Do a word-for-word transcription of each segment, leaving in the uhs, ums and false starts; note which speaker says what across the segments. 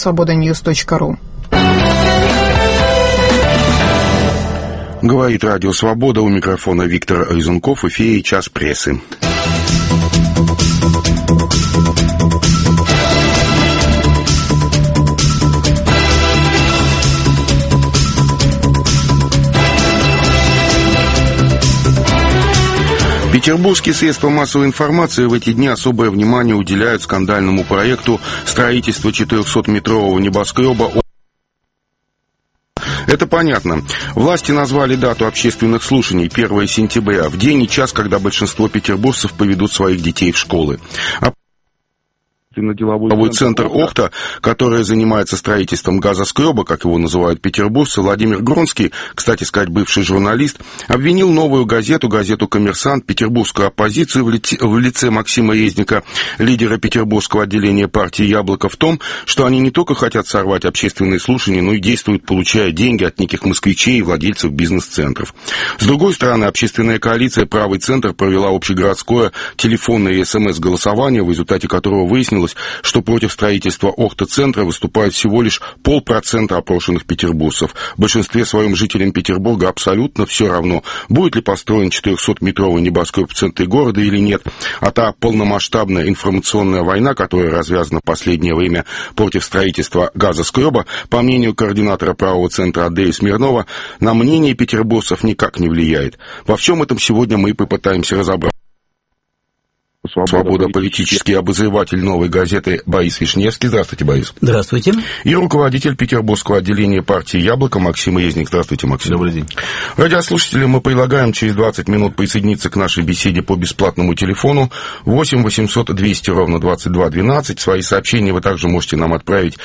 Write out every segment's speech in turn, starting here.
Speaker 1: свобода ньюс точка ру.
Speaker 2: Говорит Радио Свобода, у микрофона Виктор Резунков, в эфире «Час прессы». Петербургские средства массовой информации в эти дни особое внимание уделяют скандальному проекту строительства четырехсотметрового небоскреба. Это понятно. Власти назвали дату общественных слушаний первое сентября, в день и час, когда большинство петербуржцев поведут своих детей в школы. А Деловой центр «Охта», который занимается строительством газоскреба, как его называют петербуржцы, Владимир Гронский, кстати сказать, бывший журналист, обвинил новую газету, газету «Коммерсант», петербургскую оппозицию в лице, в лице Максима Резника, лидера петербургского отделения партии «Яблоко», в том, что они не только хотят сорвать общественные слушания, но и действуют, получая деньги от неких москвичей и владельцев бизнес-центров. С другой стороны, общественная коалиция «Правый центр» провела общегородское телефонное и СМС-голосование, в результате которого выяснилось, что против строительства Охта-центра выступает всего лишь полпроцента опрошенных петербуржцев. В большинстве своем жителям Петербурга абсолютно все равно, будет ли построен четырехсотметровый небоскреб в центре города или нет. А та полномасштабная информационная война, которая развязана в последнее время против строительства газоскреба, по мнению координатора Правого центра Андрея Смирнова, на мнение петербуржцев никак не влияет. Во всем этом сегодня мы и попытаемся разобраться. Свобода, политический обозреватель «Новой газеты» Борис Вишневский. Здравствуйте, Борис.
Speaker 3: Здравствуйте.
Speaker 2: И руководитель петербургского отделения партии «Яблоко» Максим Резник. Здравствуйте, Максим.
Speaker 3: Добрый день.
Speaker 2: Радиослушателям мы предлагаем через двадцать минут присоединиться к нашей беседе по бесплатному телефону восемь восемьсот двести ровно двадцать два двенадцать. Свои сообщения вы также можете нам отправить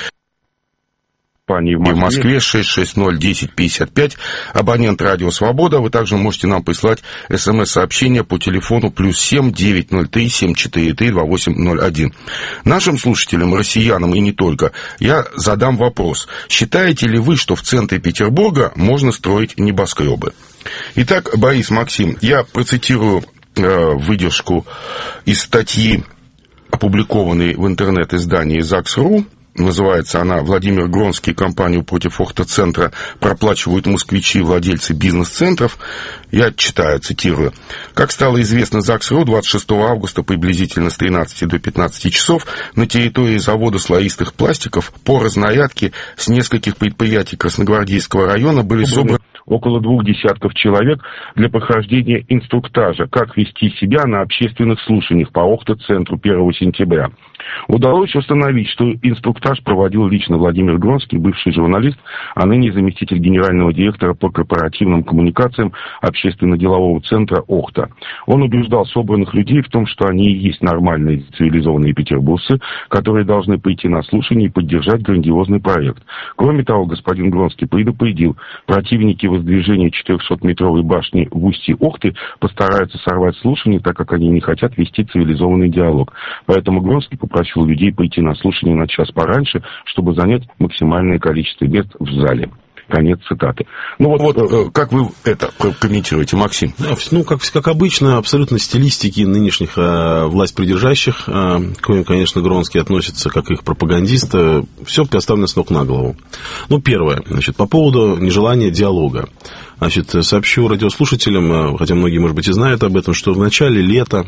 Speaker 2: в Москве, в Москве шесть шесть ноль десять пятьдесят пять, абонент Радио Свобода. Вы также можете нам прислать смс-сообщение по телефону плюс семь девятьсот три семь четыре три два восемь ноль один. Нашим слушателям, россиянам и не только, я задам вопрос. Считаете ли вы, что в центре Петербурга можно строить небоскребы? Итак, Борис, Максим, я процитирую э, выдержку из статьи, опубликованной в интернет-издании ЗАГС.ру. Называется она «Владимир Гронский. Кампанию против Охта-центра проплачивают москвичи и владельцы бизнес-центров». Я читаю, цитирую. «Как стало известно ЗАГС.ру, двадцать шестого августа приблизительно с тринадцати до пятнадцати часов на территории завода слоистых пластиков по разнарядке с нескольких предприятий Красногвардейского района были собраны около двух десятков человек для прохождения инструктажа, как вести себя на общественных слушаниях по Охта-центру первого сентября. Удалось установить, что инструктаж проводил лично Владимир Гронский, бывший журналист, а ныне заместитель генерального директора по корпоративным коммуникациям общественно-делового центра «Охта». Он убеждал собранных людей в том, что они и есть нормальные цивилизованные петербуржцы, которые должны пойти на слушание и поддержать грандиозный проект. Кроме того, господин Гронский предупредил, противники воздвижения четырехсотметровой башни в устье Охты постараются сорвать слушание, так как они не хотят вести цивилизованный диалог. Поэтому Гронский попросил людей пойти на слушание на час пораньше, чтобы занять максимальное количество мест в зале. Конец цитаты. Ну вот, вот как вы это комментируете, Максим?
Speaker 3: Ну, как, как обычно, абсолютно стилистики нынешних э, власть придержащих, э, к коим, конечно, Гронский относится как их пропагандист, э, все поставлено с ног на голову. Ну, первое, значит, по поводу нежелания диалога. Значит, сообщу радиослушателям, хотя многие, может быть, и знают об этом, что в начале лета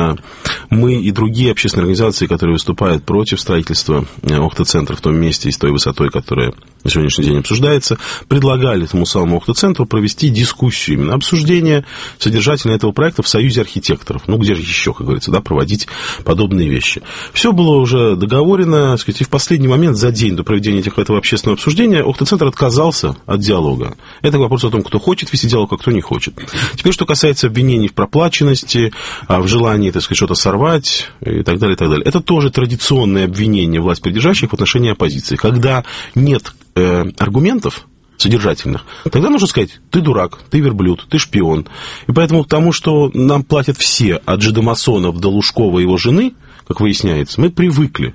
Speaker 3: мы и другие общественные организации, которые выступают против строительства Охта-центра в том месте и с той высотой, которая на сегодняшний день обсуждается, предлагали этому самому Охта-центру провести дискуссию, именно обсуждение содержательного этого проекта в Союзе архитекторов. Ну, где же еще, как говорится, да, проводить подобные вещи. Все было уже договорено, так сказать, и в последний момент, за день до проведения этих, этого общественного обсуждения, Охта-центр отказался от диалога. Это вопрос о том, кто хочет вести диалог, а кто не хочет. Теперь, что касается обвинений в проплаченности, в желании, так сказать, что-то сорвать и так далее, и так далее. Это тоже традиционное обвинение власть придержащих в отношении оппозиции. Когда нет э, аргументов содержательных, тогда нужно сказать, ты дурак, ты верблюд, ты шпион. И поэтому к тому, что нам платят все, от жидомасонов до Лужкова и его жены, как выясняется, мы привыкли.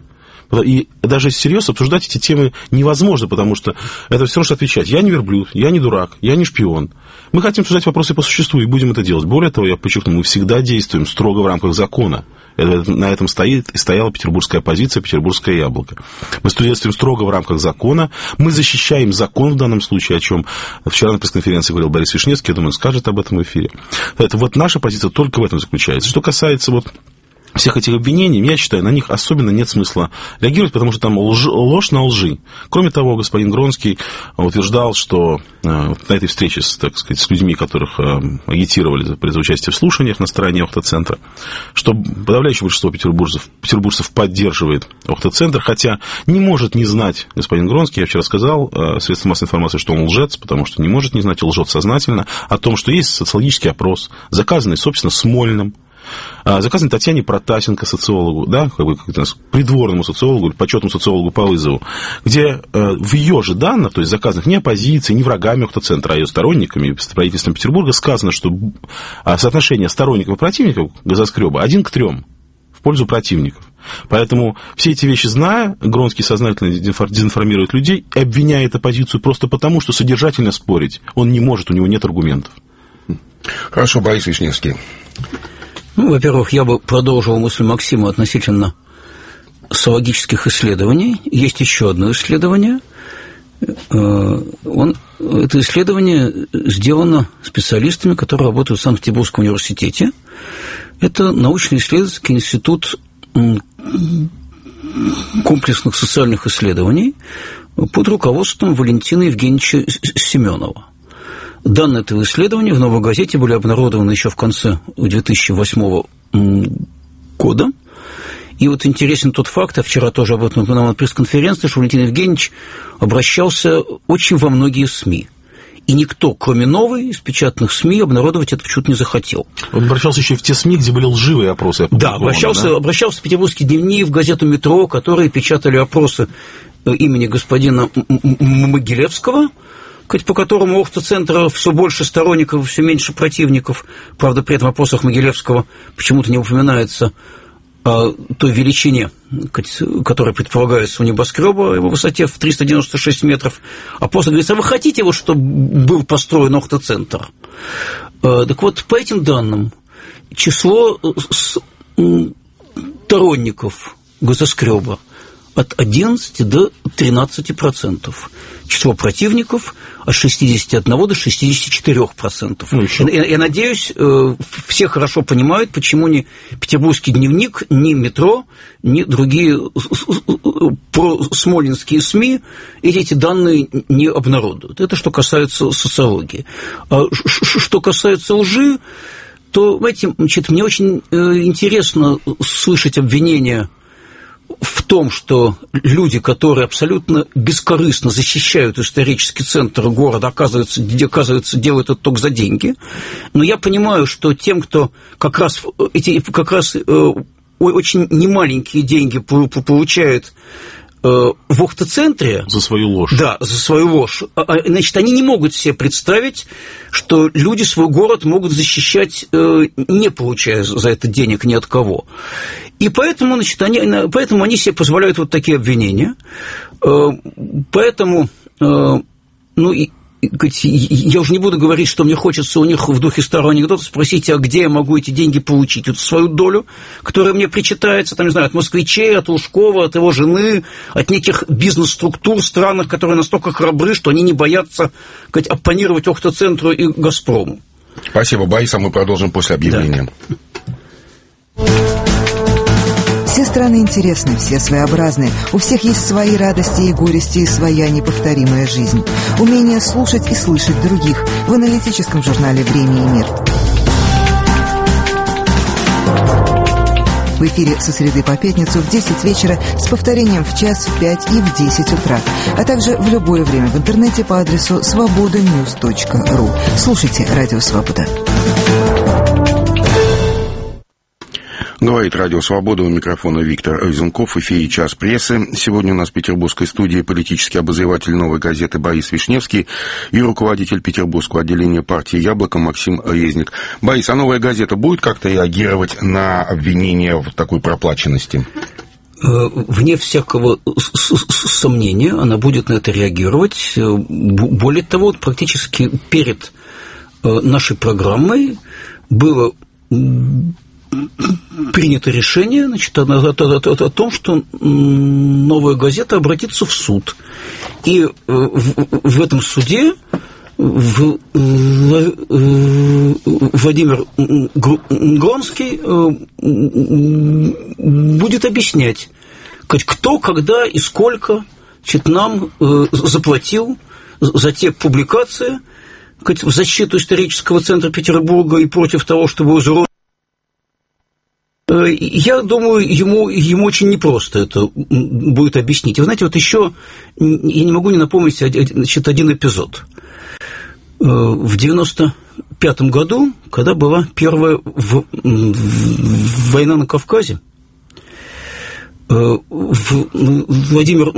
Speaker 3: И даже всерьез обсуждать эти темы невозможно, потому что это все равно, что отвечать. Я не верблюд, я не дурак, я не шпион. Мы хотим обсуждать вопросы по существу и будем это делать. Более того, я подчеркну, мы всегда действуем строго в рамках закона. Это, на этом стоит, стояла петербургская оппозиция, петербургское яблоко. Мы действуем строго в рамках закона. Мы защищаем закон в данном случае, о чем вчера на пресс-конференции говорил Борис Вишневский, я думаю, он скажет об этом в эфире. Это вот наша позиция только в этом заключается. Что касается вот всех этих обвинений, я считаю, на них особенно нет смысла реагировать, потому что там лж, ложь на лжи. Кроме того, господин Гронский утверждал, что э, на этой встрече с, так сказать, с людьми, которых э, агитировали за, за участие в слушаниях на стороне Охта-центра, что подавляющее большинство петербуржцев, петербуржцев поддерживает Охта-центр, хотя не может не знать господин Гронский, я вчера сказал э, средствам массовой информации, что он лжец, потому что не может не знать и лжет сознательно, о том, что есть социологический опрос, заказанный, собственно, Смольным, заказанный Татьяне Протасенко, социологу, да, как бы, как у нас, придворному социологу, почетному социологу по вызову, где э, в ее же данных, то есть заказанных не оппозицией, не врагами Охта-центра, а ее сторонниками, правительством Петербурга, сказано, что соотношение сторонников и противников Газоскреба один к трем в пользу противников. Поэтому все эти вещи зная, Гронский сознательно дезинформирует людей и обвиняет оппозицию просто потому, что содержательно спорить он не может, у него нет аргументов.
Speaker 2: Хорошо, Борис Вишневский.
Speaker 1: Ну, во-первых, я бы продолжил мысль Максима относительно социологических исследований. Есть еще одно исследование. Он, это исследование сделано специалистами, которые работают в Санкт-Петербургском университете. Это научно-исследовательский институт комплексных социальных исследований под руководством Валентина Евгеньевича Семенова. Данные этого исследования в «Новой газете» были обнародованы еще в конце две тысячи восьмого года. И вот интересен тот факт, я вчера тоже об этом упоминал на пресс-конференции, что Валентин Евгеньевич обращался очень во многие СМИ. И никто, кроме «Новой», из печатных СМИ, обнародовать это почему-то не захотел.
Speaker 3: Он обращался еще и в те СМИ, где были лживые опросы.
Speaker 1: Да, обращался, да? обращался в «Петербургский дневник», в газету «Метро», которые печатали опросы имени господина Могилевского, по которому Охта-центра все больше сторонников, все меньше противников. Правда, при этом в опросах Могилевского почему-то не упоминается о той величине, которая предполагается у небоскреба, его высоте в триста девяносто шесть метров. А после говорится, а вы хотите, вот, чтобы был построен Охта-центр? Так вот, по этим данным, число сторонников газоскреба от одиннадцати до тринадцати процентов. Число противников от шестидесяти одного до шестидесяти четырёх процентов. Ну, я, я надеюсь, все хорошо понимают, почему ни Петербургский дневник, ни Метро, ни другие просмолинские СМИ эти данные не обнародуют. Это что касается социологии. А что касается лжи, то, знаете, значит, мне очень интересно слышать обвинения в том, что люди, которые абсолютно бескорыстно защищают исторический центр города, оказывается, где, оказывается, делают это только за деньги. Но я понимаю, что тем, кто как раз эти как раз э, очень немаленькие деньги получает в Охта-центре...
Speaker 3: За свою ложь.
Speaker 1: Да, за свою ложь. Значит, они не могут себе представить, что люди свой город могут защищать, не получая за это денег ни от кого. И поэтому, значит, они, поэтому они себе позволяют вот такие обвинения. Поэтому, ну, и я уже не буду говорить, что мне хочется у них в духе старого анекдота спросить, а где я могу эти деньги получить, вот свою долю, которая мне причитается, там, не знаю, от москвичей, от Лужкова, от его жены, от неких бизнес-структур странных, которые настолько храбры, что они не боятся, сказать, оппонировать Охта-центру и «Газпрому».
Speaker 2: Спасибо, Борис, а мы продолжим после объявления.
Speaker 4: Да. Все страны интересны, все своеобразны. У всех есть свои радости и горести, и своя неповторимая жизнь. Умение слушать и слышать других в аналитическом журнале «Время и мир». В эфире со среды по пятницу в десять вечера с повторением в час, в пять и в десять утра. А также в любое время в интернете по адресу свобода ньюс точка ру. Слушайте «Радио Свобода».
Speaker 2: Говорит Радио Свобода, у микрофона Виктор Розенков, в эфире «Час прессы». Сегодня у нас в петербургской студии политический обозреватель «Новой газеты» Борис Вишневский и руководитель петербургского отделения партии «Яблоко» Максим Резник. Борис, а «Новая газета» будет как-то реагировать на обвинения в такой проплаченности?
Speaker 1: вне всякого сомнения она будет на это реагировать. Более того, практически перед нашей программой было принято решение, значит, о, о, о, о том, что «Новая газета» обратится в суд. И в, в этом суде в, в, Владимир Гронский будет объяснять, кто, когда и сколько, значит, нам заплатил за те публикации в защиту исторического центра Петербурга и против того, чтобы узурпировать. Я думаю, ему, ему очень непросто это будет объяснить. Вы знаете, вот еще я не могу не напомнить, значит, один эпизод. В девяносто пятом году, когда была первая в, в, война на Кавказе, Владимир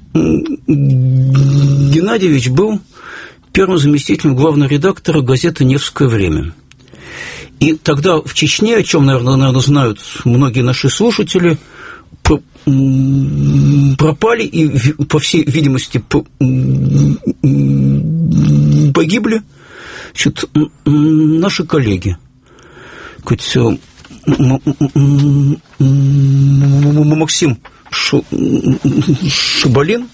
Speaker 1: Геннадьевич был первым заместителем главного редактора газеты «Невское время». И тогда в Чечне, о чем, наверное, наверное, знают многие наши слушатели, пропали и, по всей видимости, погибли, значит, наши коллеги. Максим Шабалин,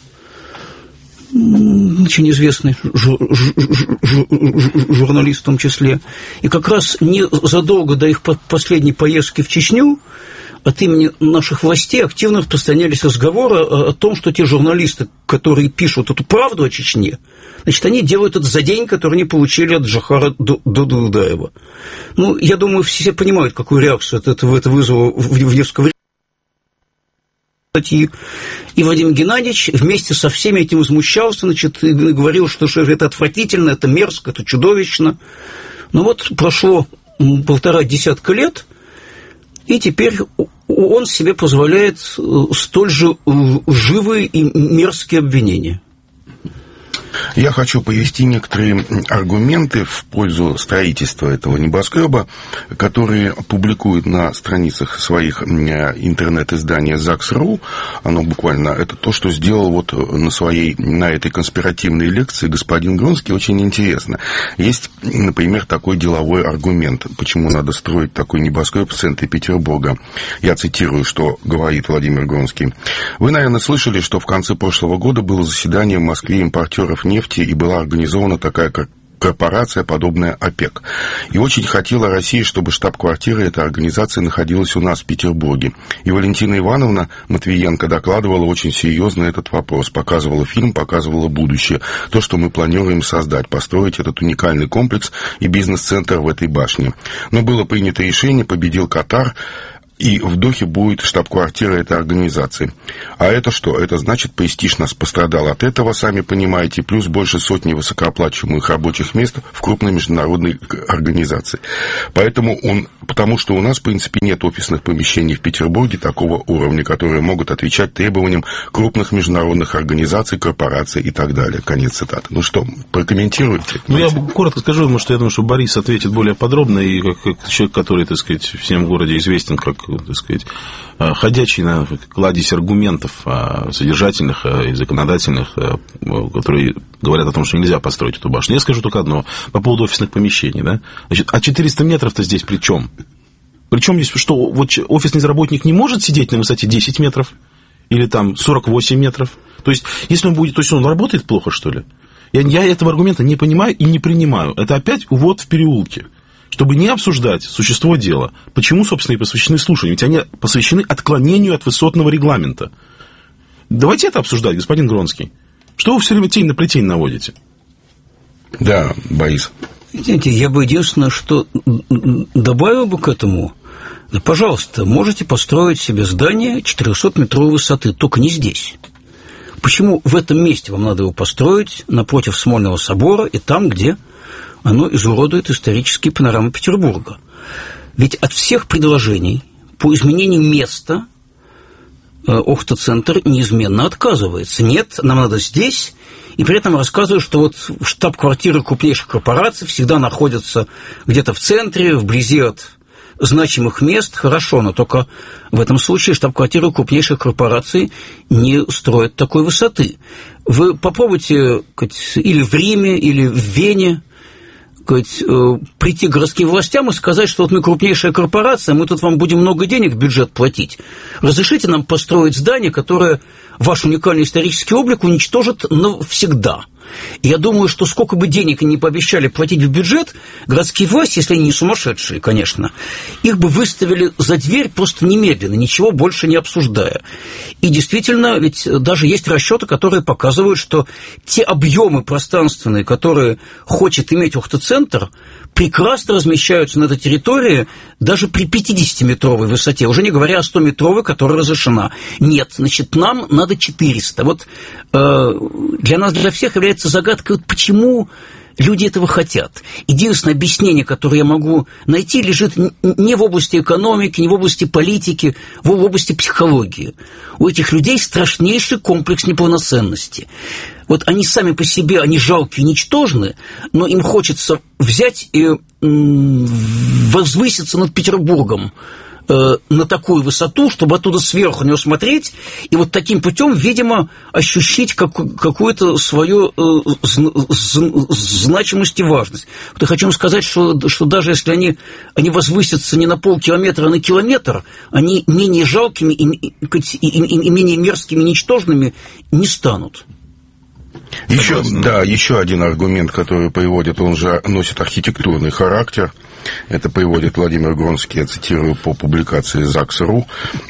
Speaker 1: очень известный журналист в том числе, и как раз незадолго до их последней поездки в Чечню от имени наших властей активно распространялись разговоры о том, что те журналисты, которые пишут эту правду о Чечне, значит, они делают это за день, который они получили от Джохара Дудаева. Ну, я думаю, все понимают, какую реакцию это, это вызвало в Невском времени. И Владимир Геннадьевич вместе со всеми этим возмущался, значит, и говорил, что это отвратительно, это мерзко, это чудовищно. Но вот прошло полтора десятка лет, и теперь он себе позволяет столь же живые и мерзкие обвинения.
Speaker 2: Я хочу привести некоторые аргументы в пользу строительства этого небоскреба, которые публикуют на страницах своих интернет-издания ЗАГС точка ру. Оно буквально, это то, что сделал вот на своей, на этой конспиративной лекции господин Гронский, очень интересно. Есть, например, такой деловой аргумент, почему надо строить такой небоскреб в центре Петербурга. Я цитирую, что говорит Владимир Гронский. Вы, наверное, слышали, что в конце прошлого года было заседание в Москве импортеров нефти, и была организована такая корпорация, подобная ОПЕК. И очень хотела Россия, чтобы штаб-квартира этой организации находилась у нас в Петербурге. И Валентина Ивановна Матвиенко докладывала очень серьезно этот вопрос, показывала фильм, показывала будущее, то, что мы планируем создать, построить этот уникальный комплекс и бизнес-центр в этой башне. Но было принято решение, победил Катар, и в Дохе будет штаб-квартира этой организации. А это что? Это значит, престиж нас пострадал от этого, сами понимаете, плюс больше сотни высокооплачиваемых рабочих мест в крупной международной организации. Поэтому он, потому что у нас, в принципе, нет офисных помещений в Петербурге такого уровня, которые могут отвечать требованиям крупных международных организаций, корпораций и так далее. Конец цитаты. Ну что, прокомментируйте?
Speaker 3: Ну, я коротко скажу, потому что я думаю, что Борис ответит более подробно, и как, как человек, который, так сказать, в всем городе известен как, так сказать, ходячий на кладезь аргументов содержательных и законодательных, которые говорят о том, что нельзя построить эту башню. Я скажу только одно по поводу офисных помещений. Да? Значит, а четыреста метров-то здесь при чем? Причем здесь, что вот офисный работник не может сидеть на высоте десять метров или там сорок восемь метров? То есть, если он будет, то есть он работает плохо, что ли? Я, я этого аргумента не понимаю и не принимаю. Это опять увод в переулки. Чтобы не обсуждать существо дела. Почему, собственно, и посвящены слушанию? Ведь они посвящены отклонению от высотного регламента. Давайте это обсуждать, господин Гронский. Что вы все время тень на плетень наводите?
Speaker 2: Да, Борис.
Speaker 1: Знаете, я бы единственное, что добавил бы к этому. Да, пожалуйста, можете построить себе здание четырехсотметровой высоты, только не здесь. Почему в этом месте вам надо его построить, напротив Смольного собора и там, где оно изуродует исторические панорамы Петербурга? Ведь от всех предложений по изменению места Охта-центр неизменно отказывается. Нет, нам надо здесь, и при этом рассказывают, что вот штаб-квартиры крупнейших корпораций всегда находятся где-то в центре, вблизи от значимых мест, хорошо, но только в этом случае штаб-квартиры крупнейших корпораций не строят такой высоты. Вы попробуйте или в Риме, или в Вене прийти к городским властям и сказать, что вот мы крупнейшая корпорация, мы тут вам будем много денег в бюджет платить. Разрешите нам построить здание, которое ваш уникальный исторический облик уничтожит навсегда. И я думаю, что сколько бы денег они не пообещали платить в бюджет, городские власти, если они не сумасшедшие, конечно, их бы выставили за дверь просто немедленно, ничего больше не обсуждая. И действительно, ведь даже есть расчеты, которые показывают, что те объемы пространственные, которые хочет иметь Охта-центр, прекрасно размещаются на этой территории даже при пятидесятиметровой высоте, уже не говоря о стометровой, которая разрешена. Нет, значит, нам надо четыреста. Вот э, для нас, для всех является загадкой, вот почему люди этого хотят. Единственное объяснение, которое я могу найти, лежит не в области экономики, не в области политики, в области психологии. У этих людей страшнейший комплекс неполноценности. Вот они сами по себе, они жалкие, ничтожны, но им хочется взять и возвыситься над Петербургом на такую высоту, чтобы оттуда сверху на него смотреть, и вот таким путем, видимо, ощущать как, какую-то свою э, значимость и важность. Вот я хочу вам сказать, что, что даже если они, они возвысятся не на полкилометра, а на километр, они менее жалкими и, и, и, и менее мерзкими, ничтожными не станут.
Speaker 2: Еще, да, еще один аргумент, который приводит, он же носит архитектурный характер. Это приводит Владимир Гронский, я цитирую по публикации ЗАГС.ру.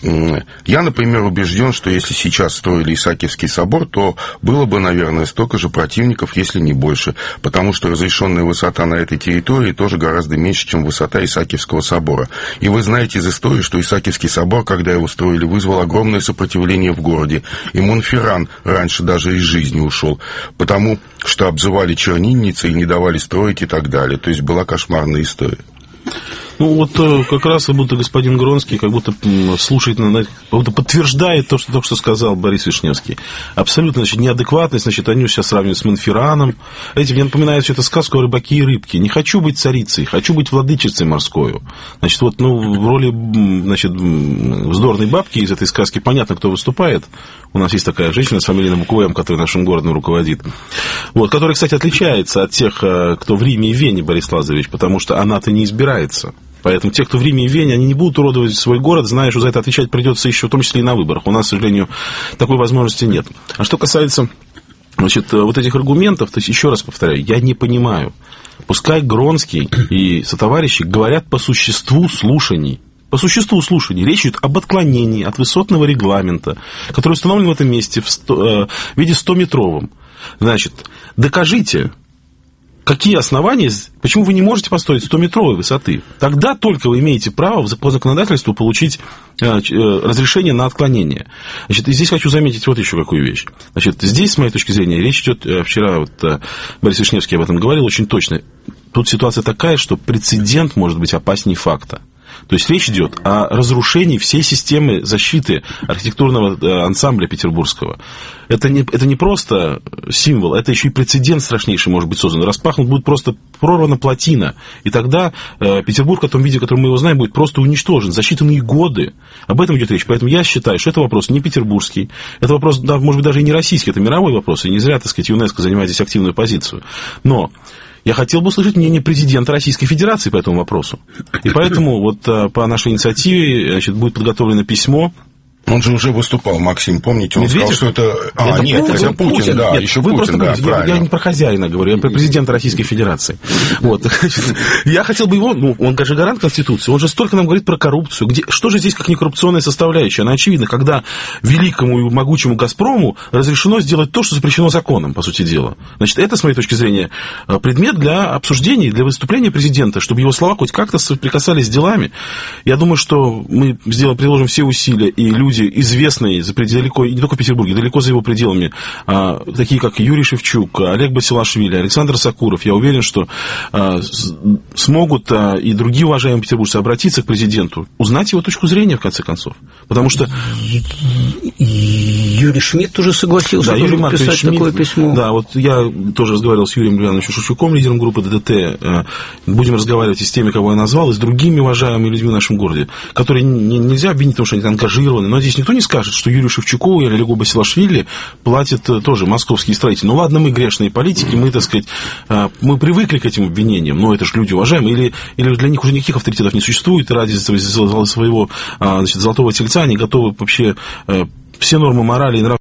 Speaker 2: Я, например, убежден, что если сейчас строили Исаакиевский собор, то было бы, наверное, столько же противников, если не больше, потому что разрешенная высота на этой территории тоже гораздо меньше, чем высота Исаакиевского собора. И вы знаете из истории, что Исаакиевский собор, когда его строили, вызвал огромное сопротивление в городе. И Монферран раньше даже из жизни ушел, потому что обзывали чернильницей и не давали строить и так далее. То есть была кошмарная история.
Speaker 3: Ну, вот как раз как будто господин Гронский как будто слушает, как будто подтверждает то, что только что сказал Борис Вишневский. Абсолютно, значит, неадекватность, значит, они сейчас сравнивают с Монферраном. Эти мне напоминает все это сказку о рыбаке и рыбке. Не хочу быть царицей, хочу быть владычицей морскою. Значит, вот, ну, в роли, значит, вздорной бабки из этой сказки понятно, кто выступает. У нас есть такая женщина с фамилией Буквоем, которая нашим городом руководит. Вот, которая, кстати, отличается от тех, кто в Риме и Вене, Борис Лазаревич, потому что она-то не избирается. Поэтому те, кто в Риме и Вене, они не будут уродовать свой город, зная, что за это отвечать придется еще, в том числе и на выборах. У нас, к сожалению, такой возможности нет. А что касается, значит, вот этих аргументов, то есть, еще раз повторяю, я не понимаю. Пускай Гронский и сотоварищи говорят по существу слушаний. По существу слушаний речь идет об отклонении от высотного регламента, который установлен в этом месте в, сто, э, в виде стометровом. Значит, докажите, какие основания, почему вы не можете построить стометровой высоты. Тогда только вы имеете право по законодательству получить э, э, разрешение на отклонение. Значит, и здесь хочу заметить вот еще какую вещь. Значит, здесь, с моей точки зрения, речь идет, э, вчера вот, э, Борис Вишневский об этом говорил очень точно. Тут ситуация такая, что прецедент может быть опаснее факта. То есть речь идет о разрушении всей системы защиты архитектурного ансамбля петербургского. Это не, это не просто символ, это еще и прецедент страшнейший может быть создан. Распахнут будет просто прорвана плотина. И тогда э, Петербург в том виде, в котором мы его знаем, будет просто уничтожен за считанные годы. Об этом идет речь. Поэтому я считаю, что это вопрос не петербургский, это вопрос, да, может быть, даже и не российский, это мировой вопрос. И не зря, так сказать, ЮНЕСКО занимает здесь активную позицию. Но я хотел бы услышать мнение президента Российской Федерации по этому вопросу. И поэтому вот по нашей инициативе, значит, будет подготовлено письмо.
Speaker 2: Он же уже выступал, Максим, помните? Он
Speaker 3: Медведев?
Speaker 2: сказал, что это... А,
Speaker 3: это
Speaker 2: нет,
Speaker 3: Путин,
Speaker 2: это Путин,
Speaker 3: Путин,
Speaker 2: да,
Speaker 3: нет,
Speaker 2: еще
Speaker 3: вы
Speaker 2: Путин, да,
Speaker 3: я, я не про хозяина говорю, я про президента Российской Федерации. Вот. Я хотел бы его... Ну, он, конечно, гарант Конституции, он же столько нам говорит про коррупцию. Где, что же здесь как не коррупционная составляющая? Она очевидна, когда великому и могучему «Газпрому» разрешено сделать то, что запрещено законом, по сути дела. Значит, это, с моей точки зрения, предмет для обсуждений, для выступления президента, чтобы его слова хоть как-то соприкасались с делами. Я думаю, что мы сделаем, приложим все усилия, и люди, люди, известные за далеко, не только в Петербурге, далеко за его пределами, а, такие как Юрий Шевчук, Олег Басилашвили, Александр Сакуров, я уверен, что а, с, смогут а, и другие уважаемые петербуржцы обратиться к президенту, узнать его точку зрения, в конце концов. Потому что...
Speaker 1: Юрий Шмидт уже согласился,
Speaker 3: да,
Speaker 1: тоже
Speaker 3: Юрий
Speaker 1: писать
Speaker 3: Шмидт,
Speaker 1: такое письмо.
Speaker 3: Да, вот я тоже разговаривал с Юрием Леонидовичем Шевчуком, лидером группы ДДТ. Будем разговаривать и с теми, кого я назвал, и с другими уважаемыми людьми в нашем городе, которые не, нельзя обвинить, потому что они ангажированы. Но здесь никто не скажет, что Юрию Шевчуку или Олегу Басилашвили платят тоже московские строители. Ну ладно, мы грешные политики, мы, так сказать, мы привыкли к этим обвинениям, но это же люди уважаемые, или, или для них уже никаких авторитетов не существует, и ради своего, значит, золотого тельца они готовы вообще все нормы морали и нравственности.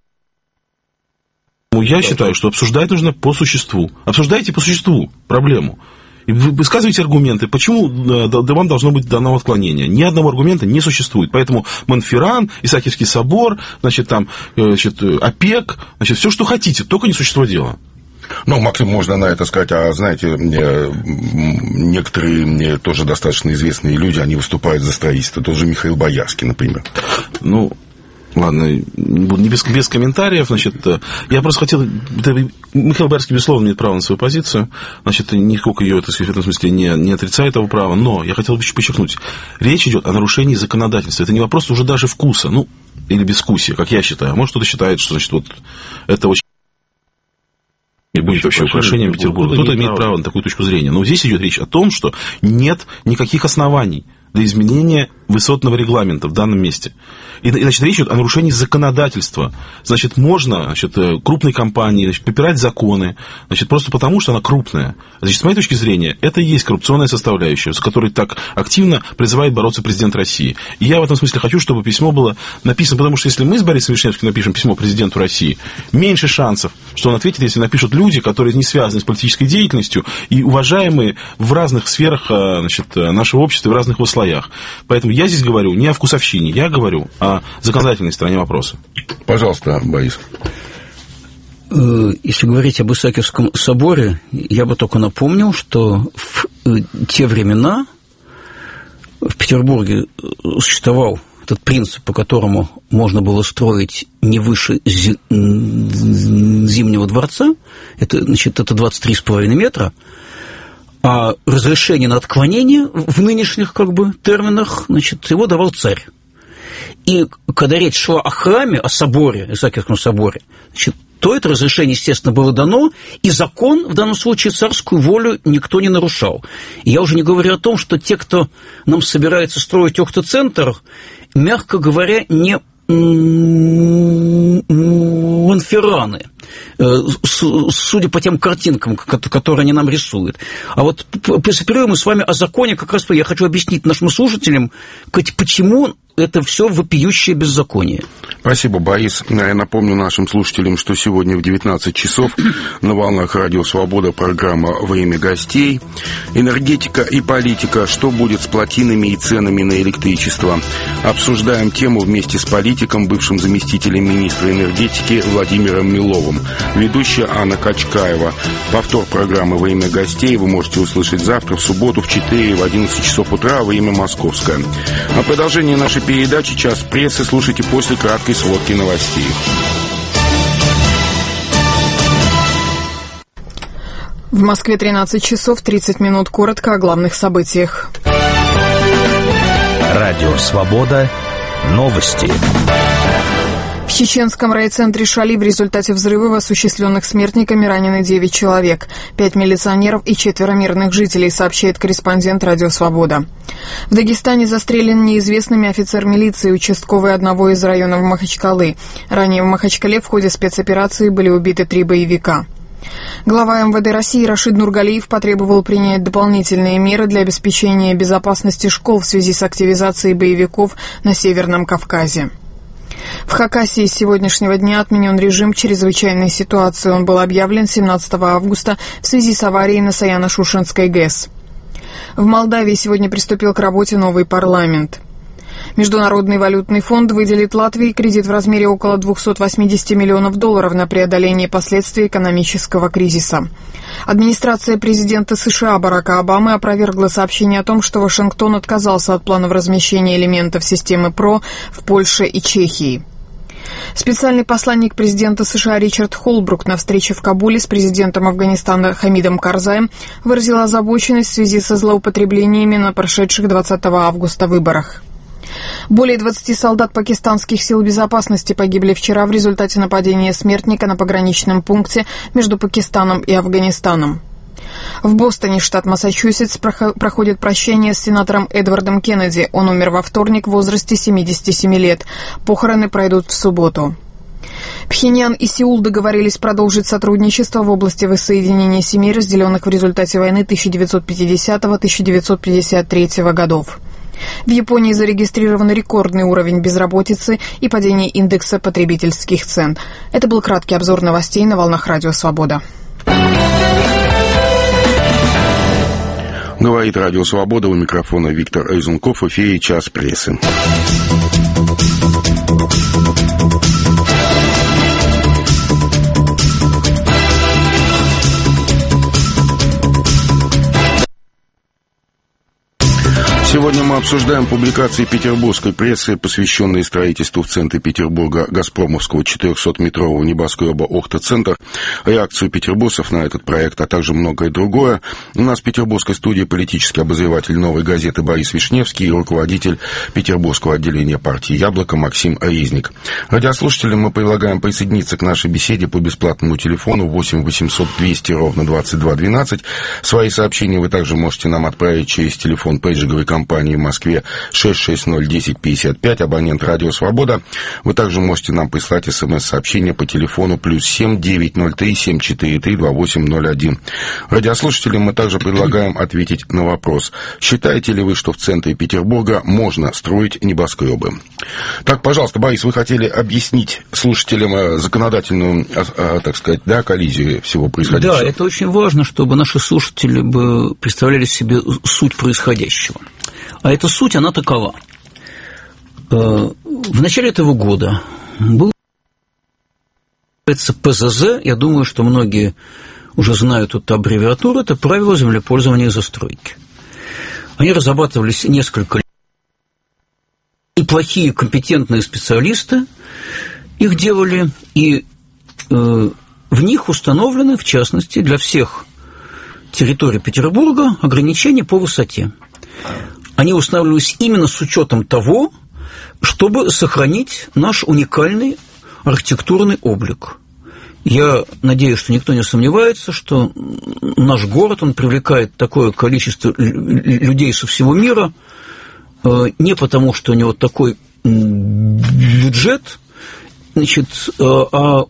Speaker 3: Я считаю, что обсуждать нужно по существу. Обсуждайте по существу проблему. И вы высказывайте аргументы, почему да, вам должно быть дано отклонение. Ни одного аргумента не существует. Поэтому Монферран, Исаакиевский собор, значит, там, значит, ОПЕК, значит, все, что хотите, только не существо дела.
Speaker 2: Ну, Максим, можно на это сказать, а знаете, некоторые тоже достаточно известные люди, они выступают за строительство. Тот же Михаил Боярский, например.
Speaker 3: Ну... Ладно, не без, без комментариев, значит, я просто хотел, Михаил Боярский, безусловно, имеет право на свою позицию, значит, никакого ее, так сказать, в этом смысле не, не отрицает этого права, но я хотел бы еще подчеркнуть, речь идет о нарушении законодательства, это не вопрос уже даже вкуса, ну, или безвкусия, как я считаю, а может, кто-то считает, что, значит, вот, это очень... И будет вообще украшением Петербурга. Кто-то имеет право на такую точку зрения, но здесь идет речь о том, что нет никаких оснований для изменения высотного регламента в данном месте. И, значит, речь идет о нарушении законодательства. Значит, можно, значит, крупной компании, значит, попирать законы, значит, просто потому, что она крупная. Значит, с моей точки зрения, это и есть коррупционная составляющая, с которой так активно призывает бороться президент России. И я в этом смысле хочу, чтобы письмо было написано, потому что если мы с Борисом Вишневским напишем письмо президенту России, меньше шансов, что он ответит, если напишут люди, которые не связаны с политической деятельностью и уважаемые в разных сферах, значит, нашего общества, в разных его слоях. Поэтому я здесь говорю не о вкусовщине, я говорю о законодательной стороне вопроса.
Speaker 2: Пожалуйста, Борис.
Speaker 1: Если говорить об Исаакиевском соборе, я бы только напомнил, что в те времена в Петербурге существовал этот принцип, по которому можно было строить не выше Зимнего дворца, это, значит, это двадцать три с половиной метра, а разрешение на отклонение в нынешних, как бы, терминах, значит, его давал царь. И когда речь шла о храме, о соборе, Исаакиевском соборе, значит, то это разрешение, естественно, было дано, и закон, в данном случае царскую волю, никто не нарушал. И я уже не говорю о том, что те, кто нам собирается строить Охта-центр, мягко говоря, не Монферраны, судя по тем картинкам, которые они нам рисуют. А вот просоперируем мы с вами о законе, как раз я хочу объяснить нашим слушателям, почему это все вопиющее беззаконие.
Speaker 2: Спасибо, Борис. Я напомню нашим слушателям, что сегодня в девятнадцать часов на волнах Радио Свобода программа «Время гостей». Энергетика и политика. Что будет с плотинами и ценами на электричество? Обсуждаем тему вместе с политиком, бывшим заместителем министра энергетики Владимиром Миловым. Ведущая Анна Качкаева. Повтор программы «Время гостей» вы можете услышать завтра, в субботу, в четыре, в одиннадцать часов утра, время московское. А продолжение нашей передачи «Час прессы» слушайте после краткой сводки новостей.
Speaker 5: В Москве тринадцать часов тридцать минут. Коротко о главных событиях.
Speaker 6: Радио «Свобода». Новости.
Speaker 5: В чеченском райцентре Шали в результате взрывов, осуществленных смертниками, ранены девять человек, пять милиционеров и четверо мирных жителей, сообщает корреспондент «Радио Свобода». В Дагестане застрелен неизвестными офицер милиции, участковый одного из районов Махачкалы. Ранее в Махачкале в ходе спецоперации были убиты три боевика. Глава эм вэ дэ России Рашид Нургалиев потребовал принять дополнительные меры для обеспечения безопасности школ в связи с активизацией боевиков на Северном Кавказе. В Хакасии с сегодняшнего дня отменен режим чрезвычайной ситуации. Он был объявлен семнадцатого августа в связи с аварией на Саяно-Шушенской ГЭС. В Молдавии сегодня приступил к работе новый парламент. Международный валютный фонд выделит Латвии кредит в размере около двести восемьдесят миллионов долларов на преодоление последствий экономического кризиса. Администрация президента США Барака Обамы опровергла сообщение о том, что Вашингтон отказался от планов размещения элементов системы ПРО в Польше и Чехии. Специальный посланник президента США Ричард Холбрук на встрече в Кабуле с президентом Афганистана Хамидом Карзаем выразил озабоченность в связи со злоупотреблениями на прошедших двадцатого августа выборах. Более двадцати солдат пакистанских сил безопасности погибли вчера в результате нападения смертника на пограничном пункте между Пакистаном и Афганистаном. В Бостоне, штат Массачусетс, проходит прощание с сенатором Эдвардом Кеннеди. Он умер во вторник в возрасте семидесяти семи лет. Похороны пройдут в субботу. Пхеньян и Сеул договорились продолжить сотрудничество в области воссоединения семей, разделенных в результате войны тысяча девятьсот пятидесятого — тысяча девятьсот пятьдесят третьего годов. В Японии зарегистрирован рекордный уровень безработицы и падение индекса потребительских цен. Это был краткий обзор новостей на волнах Радио Свобода.
Speaker 2: Говорит Радио Свобода, у микрофона Виктор Эйзенков, в эфире «Час прессы». Сегодня мы обсуждаем публикации петербургской прессы, посвященные строительству в центре Петербурга газпромовского четырехсотметрового небоскреба «Охта-центр», реакцию петербуржцев на этот проект, а также многое другое. У нас в петербургской студии политический обозреватель «Новой газеты» Борис Вишневский и руководитель петербургского отделения партии «Яблоко» Максим Резник. Радиослушателям мы предлагаем присоединиться к нашей беседе по бесплатному телефону восемь восемьсот двести ровно двадцать два двенадцать. Свои сообщения вы также можете нам отправить через телефон пейджинговой компании компании в Москве шесть шесть ноль десять пятьдесят пять, абонент Радио Свобода. Вы также можете нам прислать смс-сообщение по телефону плюс семь девятьсот три семь четыре три два восемь ноль один. Радиослушателям мы также предлагаем ответить на вопрос: считаете ли вы, что в центре Петербурга можно строить небоскребы? Так, пожалуйста, Борис, вы хотели объяснить слушателям законодательную, так сказать, да, коллизию всего происходящего?
Speaker 1: Да, это очень важно, чтобы наши слушатели бы представляли себе суть происходящего. А эта суть, она такова. В начале этого года был ПЗЗ, я думаю, что многие уже знают эту аббревиатуру, это правила землепользования и застройки. Они разрабатывались несколько лет. И плохие компетентные специалисты их делали, и э, в них установлены, в частности, для всех территорий Петербурга ограничения по высоте. Они устанавливались именно с учетом того, чтобы сохранить наш уникальный архитектурный облик. Я надеюсь, что никто не сомневается, что наш город, он привлекает такое количество людей со всего мира, не потому, что у него такой бюджет, значит, а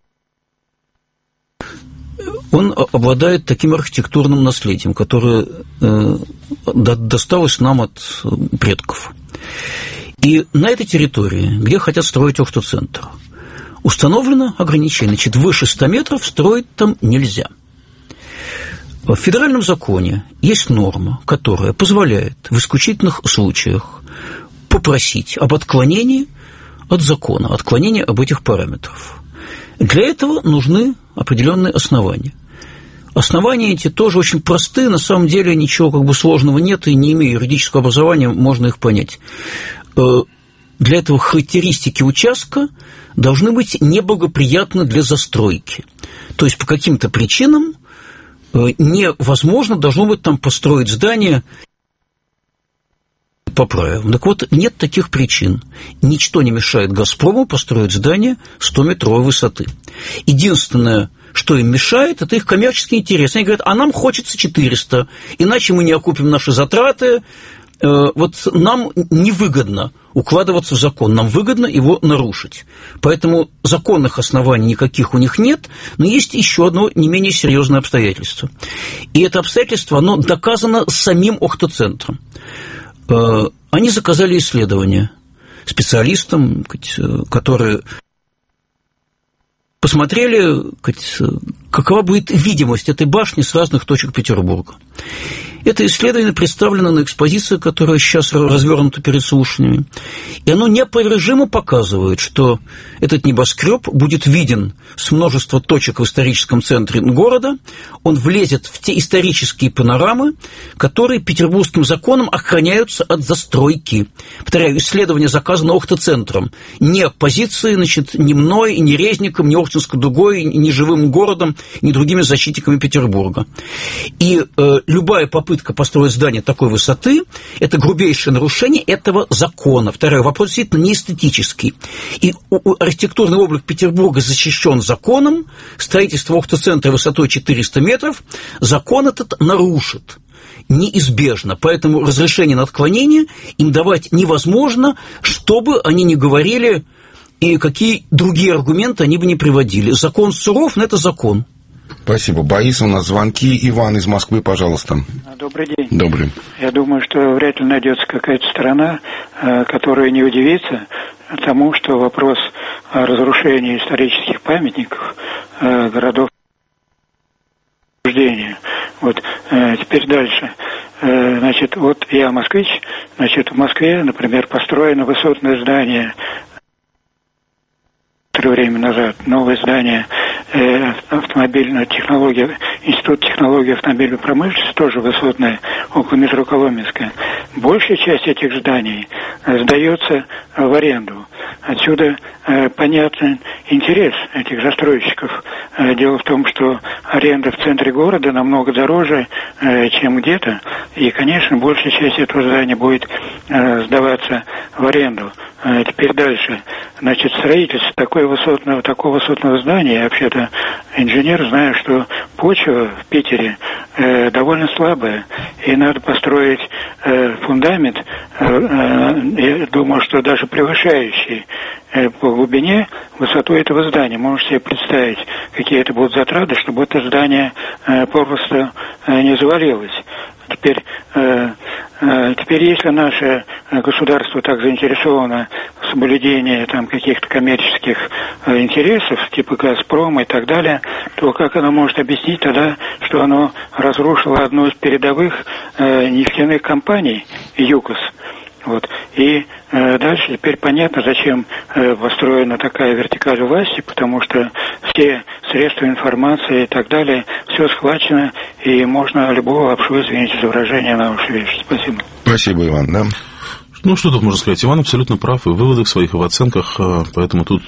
Speaker 1: он обладает таким архитектурным наследием, которое досталось нам от предков. И на этой территории, где хотят строить Охта-центр, установлено ограничение. Значит, выше ста метров строить там нельзя. В федеральном законе есть норма, которая позволяет в исключительных случаях попросить об отклонении от закона, отклонении об этих параметрах. Для этого нужны определенные основания. Основания эти тоже очень простые, на самом деле ничего как бы сложного нет, и не имея юридического образования, можно их понять. Для этого характеристики участка должны быть неблагоприятны для застройки. То есть по каким-то причинам невозможно должно быть там построить здание по правилам. Так вот, нет таких причин. Ничто не мешает «Газпрому» построить здание стометровой высоты. Единственное, что им мешает, это их коммерческий интерес. Они говорят, а нам хочется четыреста, иначе мы не окупим наши затраты. Вот нам невыгодно укладываться в закон, нам выгодно его нарушить. Поэтому законных оснований никаких у них нет, но есть еще одно не менее серьезное обстоятельство. И это обстоятельство, оно доказано самим Охта-центром. Они заказали исследование специалистам, которые посмотрели, какова будет видимость этой башни с разных точек Петербурга. Это исследование представлено на экспозиции, которая сейчас развернута перед слушателями. И оно неопровержимо показывает, что этот небоскреб будет виден с множества точек в историческом центре города. Он влезет в те исторические панорамы, которые петербургским законом охраняются от застройки. Повторяю, исследование заказано Охта-центром. Не оппозицией, значит, ни мной, ни Резником, ни Охтинской дугой, ни живым городом, ни другими защитниками Петербурга. И э, любая попытка построить здание такой высоты – это грубейшее нарушение этого закона. Второй вопрос действительно не эстетический. И архитектурный облик Петербурга защищен законом. Строительство Охта-центра высотой четыреста метров закон этот нарушит. Неизбежно. Поэтому разрешение на отклонение им давать невозможно, что бы они ни говорили и какие другие аргументы они бы не приводили. Закон суров, но это закон.
Speaker 2: Спасибо. Борис, у нас звонки. Иван из Москвы, пожалуйста.
Speaker 7: Добрый день.
Speaker 2: Добрый.
Speaker 7: Я думаю, что вряд ли найдется какая-то страна, которая не удивится тому, что вопрос о разрушении исторических памятников городов. Вот, теперь дальше. Значит, вот я москвич, значит, в Москве, например, построено высотное здание время назад, новое здание э, автомобильной технологии, Институт технологии автомобильной промышленности, тоже высотное, около метро Коломенское. Большая часть этих зданий э, сдается э, в аренду. Отсюда э, понятен интерес этих застройщиков. Э, дело в том, что аренда в центре города намного дороже, э, чем где-то, и, конечно, большая часть этого здания будет э, сдаваться в аренду. Э, теперь дальше. Значит, строительство такое высотного, такого высотного здания, я вообще-то инженер, знаю, что почва в Питере э, довольно слабая, и надо построить э, фундамент, э, э, я думаю, что даже превышающий э, по глубине высоту этого здания. Можете себе представить, какие это будут затраты, чтобы это здание э, попросту э, не завалилось. Теперь, э, э, теперь, если наше государство так заинтересовано в соблюдении там каких-то коммерческих э, интересов, типа «Газпрома» и так далее, то как оно может объяснить тогда, что оно разрушило одну из передовых э, нефтяных компаний «ЮКОС»? Вот. И э, дальше теперь понятно, зачем э, построена такая вертикаль власти, потому что все средства информации и так далее, все схвачено, и можно любого лапшу, извините за выражение, на уши вешать. Спасибо.
Speaker 2: Спасибо, Иван. Да?
Speaker 3: Ну, что тут можно сказать? Иван абсолютно прав и в выводах своих, и в оценках, поэтому тут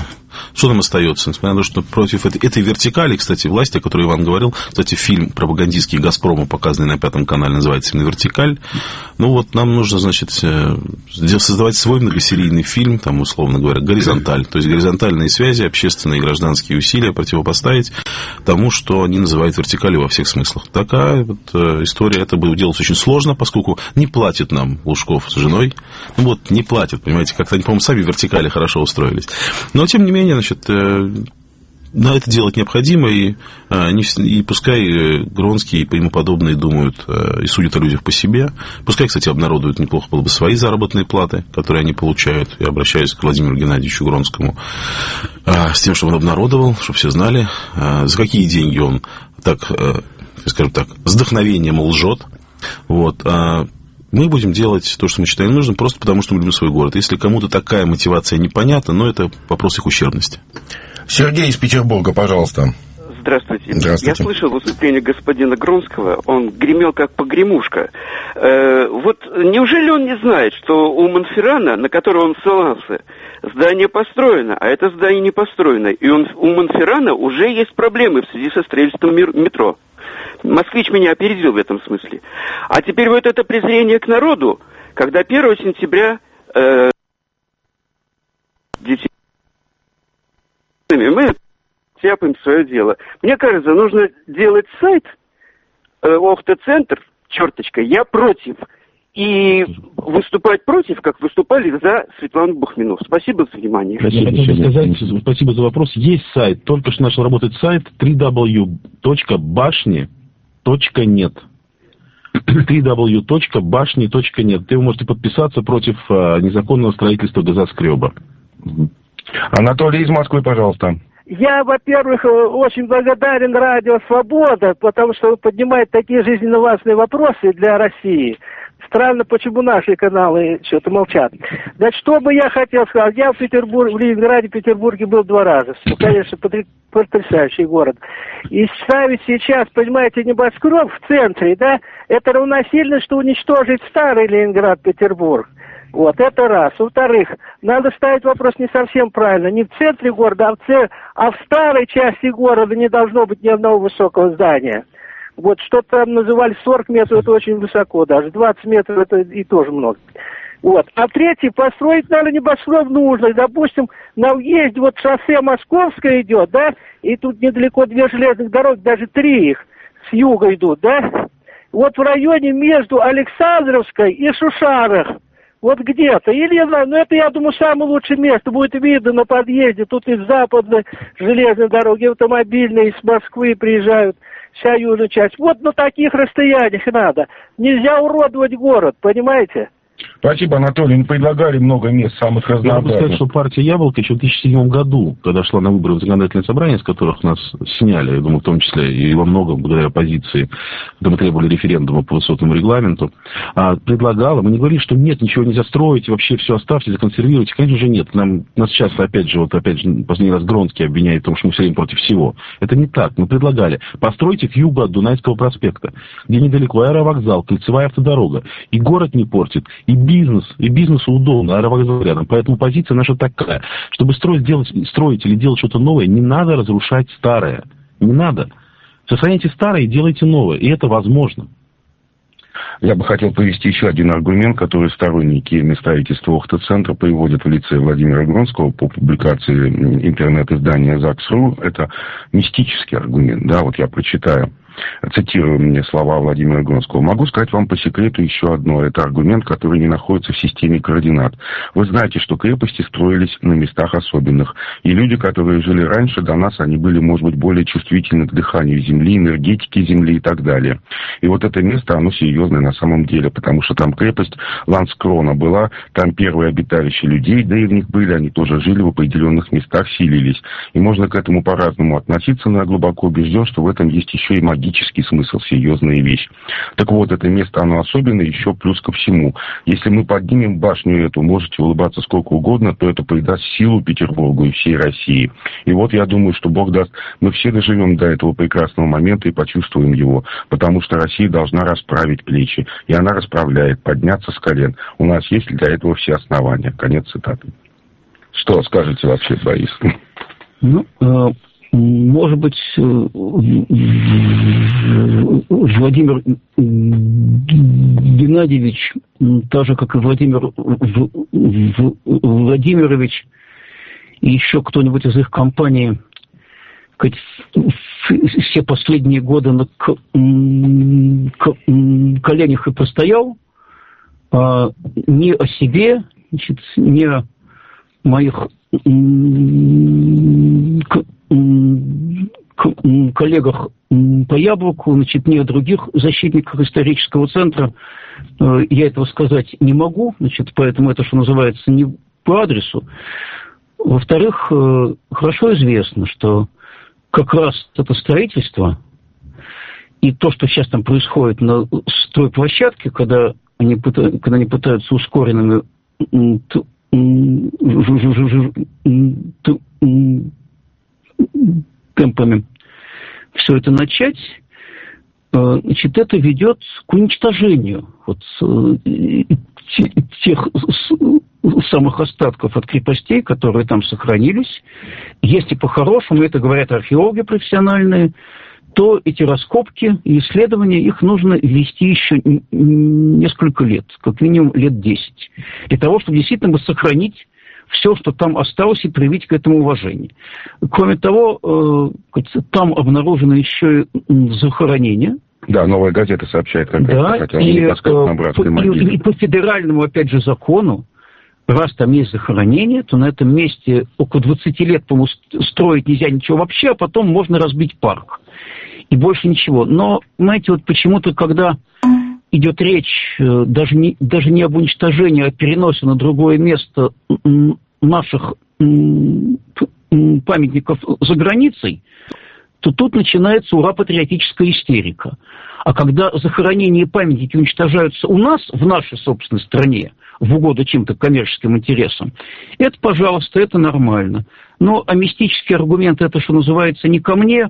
Speaker 3: что нам остается? Несмотря на то, что против этой, этой вертикали, кстати, власти, о которой Иван говорил, кстати, фильм пропагандистский «Газпрома», показанный на Пятом канале, называется именно «Вертикаль». Ну, вот нам нужно, значит, создавать свой многосерийный фильм, там, условно говоря, горизонталь, то есть горизонтальные связи, общественные и гражданские усилия противопоставить тому, что они называют вертикалью во всех смыслах. Такая вот история, это будет делать очень сложно, поскольку не платит нам Лужков с женой. Ну, вот, не платят, понимаете, как-то они, по-моему, сами в вертикали хорошо устроились. Но, тем не менее, значит, на это делать необходимо, и, и пускай Гронский и ему подобные думают и судят о людях по себе. Пускай, кстати, обнародуют неплохо было бы свои заработные платы, которые они получают. Я обращаюсь к Владимиру Геннадьевичу Гронскому с тем, чтобы он обнародовал, чтобы все знали, за какие деньги он так, скажем так, с вдохновением лжет. Вот. Мы будем делать то, что мы считаем нужным, просто потому, что мы любим свой город. Если кому-то такая мотивация непонятна, но это вопрос их ущербности.
Speaker 2: Сергей из Петербурга, пожалуйста.
Speaker 8: Здравствуйте.
Speaker 2: Здравствуйте.
Speaker 8: Я слышал выступление господина Гронского, он гремел как погремушка. Э, вот неужели он не знает, что у Монферрана, на которого он ссылался, здание построено, а это здание не построено, и он, у Монферрана уже есть проблемы в связи со строительством метро. Москвич меня опередил в этом смысле. А теперь вот это презрение к народу, когда первого сентября э, детей мы тяпаем свое дело. Мне кажется, нужно делать сайт э, Охта-центр, черточка, я против, и выступать против, как выступали за Светлану Бахмину. Спасибо за внимание.
Speaker 3: Я хотел бы сказать, спасибо за вопрос. Есть сайт, только что начал работать сайт дабл ю дабл ю дабл ю точка башни точка нет. дабл ю дабл ю дабл ю точка башни точка нет. Вы можете подписаться против незаконного строительства газоскреба.
Speaker 2: Анатолий из Москвы, пожалуйста.
Speaker 9: Я, во-первых, очень благодарен Радио Свобода, потому что он поднимает такие жизненно важные вопросы для России. Странно, почему наши каналы что-то молчат. Значит, что бы я хотел сказать. Я в Петербурге, в Ленинграде, Петербурге был два раза. Ну, конечно, потрясающий город. И ставить сейчас, понимаете, небоскреб в центре, да, это равносильно, что уничтожить старый Ленинград, Петербург. Вот, это раз. Во-вторых, надо ставить вопрос не совсем правильно. Не в центре города, а в, ц... а в старой части города не должно быть ни одного высокого здания. Вот, что-то там называли сорок метров, это очень высоко даже. двадцать метров, это и тоже много. Вот. А в-третьих, построить надо небоскреб нужно. Допустим, на въезде вот шоссе Московское идет, да, и тут недалеко две железных дороги, даже три их с юга идут, да. Вот в районе между Александровской и Шушарах. Вот где-то. Или, я знаю, ну это, я думаю, самое лучшее место. Будет видно на подъезде. Тут из западной железной дороги автомобильные, из Москвы приезжают. Вся южная часть. Вот на таких расстояниях надо. Нельзя уродовать город, понимаете?
Speaker 2: Спасибо, Анатолий. Мы предлагали много мест самых разнообразных.
Speaker 3: Я могу сказать, что партия «Яблоко» еще в две тысячи седьмом году, когда шла на выборы в законодательное собрание, с которых нас сняли, я думаю, в том числе и во многом благодаря оппозиции, когда мы требовали референдума по высотному регламенту, предлагала, мы не говорили, что нет, ничего нельзя строить, вообще все оставьте, законсервируйте. Конечно же, нет. Нам, нас часто, опять же, вот опять же, последний раз Гронский обвиняет в том, что мы все время против всего. Это не так. Мы предлагали, постройте к югу от Дунайского проспекта, где недалеко аэровокзал, кольцевая автодорога. И город не портит, и бизнес, и бизнесу удобно, аэровокзал рядом. Поэтому позиция наша такая. Чтобы строить, делать, строить или делать что-то новое, не надо разрушать старое. Не надо. Сохраняйте старое и делайте новое. И это возможно.
Speaker 2: Я бы хотел привести еще один аргумент, который сторонники местостроительства Охта-центра приводят в лице Владимира Гронского по публикации интернет-издания ЗАГС.ру. Это мистический аргумент. Да, вот я прочитаю. Цитирую мне слова Владимира Гронского. Могу сказать вам по секрету еще одно. Это аргумент, который не находится в системе координат. Вы знаете, что крепости строились на местах особенных. И люди, которые жили раньше, до нас, они были, может быть, более чувствительны к дыханию земли, энергетике земли и так далее. И вот это место, оно серьезное на самом деле, потому что там крепость Ланскрона была, там первые обиталища людей древних были, они тоже жили в определенных местах, селились. И можно к этому по-разному относиться, но я глубоко убежден, что в этом есть еще и магия. Смысл, серьезная вещь. Так вот, это место, оно особенное, еще плюс ко всему. Если мы поднимем башню эту, можете улыбаться сколько угодно, то это придаст силу Петербургу и всей России. И вот я думаю, что Бог даст, мы все доживем до этого прекрасного момента и почувствуем его, потому что Россия должна расправить плечи, и она расправляет, подняться с колен. У нас есть для этого все основания. Конец цитаты. Что скажете вообще, Борис?
Speaker 1: Ну, э... Может быть, Владимир Геннадьевич, так же, как и Владимир Владимирович, и еще кто-нибудь из их компании, все последние годы на коленях и постоял, не о себе, значит, не о моих коллегах по Яблоку, значит, не о других защитниках исторического центра. Я этого сказать не могу, значит, поэтому это, что называется, не по адресу. Во-вторых, хорошо известно, что как раз это строительство и то, что сейчас там происходит на стройплощадке, когда они пытаются, когда они пытаются ускоренными темпами все это начать, значит, это ведет к уничтожению вот тех самых остатков от крепостей, которые там сохранились. Если по-хорошему, это говорят археологи профессиональные, то эти раскопки и исследования, их нужно вести еще несколько лет, как минимум лет десять, для того, чтобы действительно сохранить все, что там осталось, и проявить к этому уважение. Кроме того, там обнаружено еще и захоронение.
Speaker 2: Да, «Новая газета» сообщает, как
Speaker 5: да,
Speaker 2: это, хотя
Speaker 5: и,
Speaker 2: не подскажет на братской могиле.
Speaker 5: И по федеральному, опять же, закону, раз там есть захоронение, то на этом месте около двадцати лет, по-моему, строить нельзя ничего вообще, а потом можно разбить парк. И больше ничего. Но, знаете, вот почему-то, когда идет речь даже не, даже не об уничтожении, а о переносе на другое место наших
Speaker 1: памятников за границей, то тут начинается ура-патриотическая истерика. А когда захоронения и памятники уничтожаются у нас, в нашей собственной стране, в угоду чьим-то коммерческим интересам, это, пожалуйста, это нормально. Но а мистические аргументы, это, что называется, не ко мне.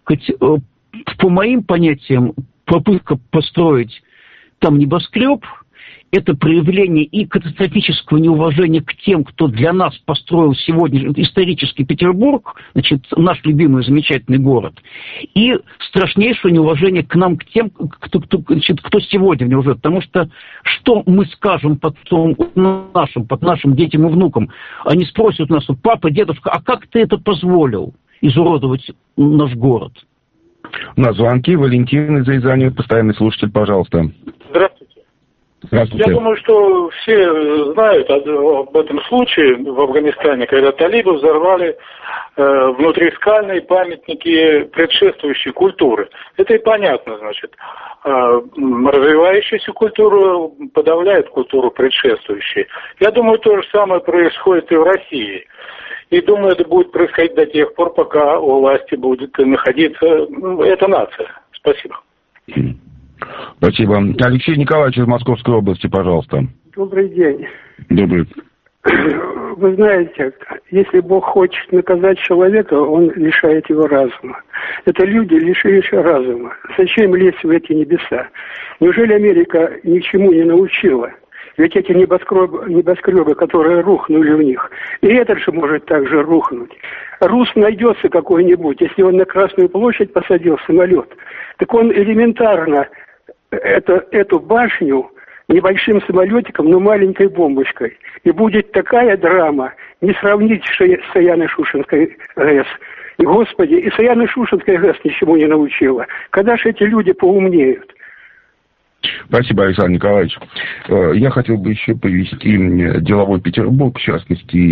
Speaker 1: По моим понятиям, попытка построить там небоскреб – это проявление и катастрофического неуважения к тем, кто для нас построил сегодня исторический Петербург, значит, наш любимый замечательный город, и страшнейшее неуважение к нам, к тем, кто, кто, значит, кто сегодня в него живет. Потому что что мы скажем потом нашим, под нашим детям и внукам? Они спросят нас: папа, дедушка, а как ты это позволил изуродовать наш город?
Speaker 2: На звонки Валентин из Рязани, постоянный слушатель, пожалуйста.
Speaker 10: Здравствуйте.
Speaker 2: Здравствуйте.
Speaker 10: Я думаю, что все знают об этом случае в Афганистане, когда талибы взорвали э, внутрискальные памятники предшествующей культуры. Это и понятно, значит. Э, развивающуюся культуру подавляет культуру предшествующей. Я думаю, то же самое происходит и в России. И думаю, это будет происходить до тех пор, пока у власти будет находиться ну, эта нация. Спасибо.
Speaker 2: Спасибо. Алексей Николаевич из Московской области, пожалуйста.
Speaker 11: Добрый день.
Speaker 2: Добрый.
Speaker 11: Вы знаете, если Бог хочет наказать человека, Он лишает его разума. Это люди, лишившие разума. Зачем лезть в эти небеса? Неужели Америка ничему не научила? Ведь эти небоскребы, небоскребы, которые рухнули в них, и этот же может также рухнуть. Рус найдется какой-нибудь, если он на Красную площадь посадил самолет, так он элементарно это, эту башню небольшим самолетиком, но маленькой бомбочкой. И будет такая драма, не сравнить с Саяно-Шушенской ГЭС. И, Господи, и Саяно-Шушенская ГЭС ничему не научила. Когда же эти люди поумнеют?
Speaker 2: Спасибо, Александр Николаевич. Я хотел бы еще привести «Деловой Петербург», в частности,